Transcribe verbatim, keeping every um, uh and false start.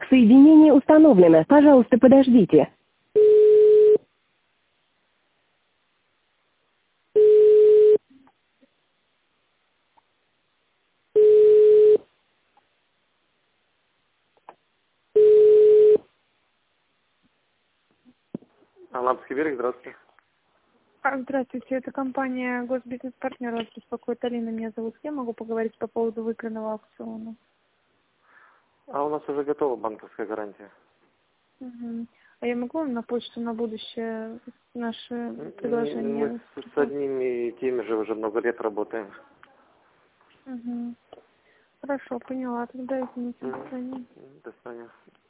Соединение установлено. Пожалуйста, подождите. Алапский берег, здравствуйте. А, Здравствуйте, это компания Госбизнес-партнер, вас беспокоит Алина, меня зовут. Я могу поговорить по поводу выигранного аукциона. А у нас уже готова банковская гарантия. Угу. А я могу вам на почту на будущее наши Мы предложения? с, с одними и теми же уже много лет работаем. Угу. Хорошо, поняла. Тогда извините, до Мгм. свидания. До свидания.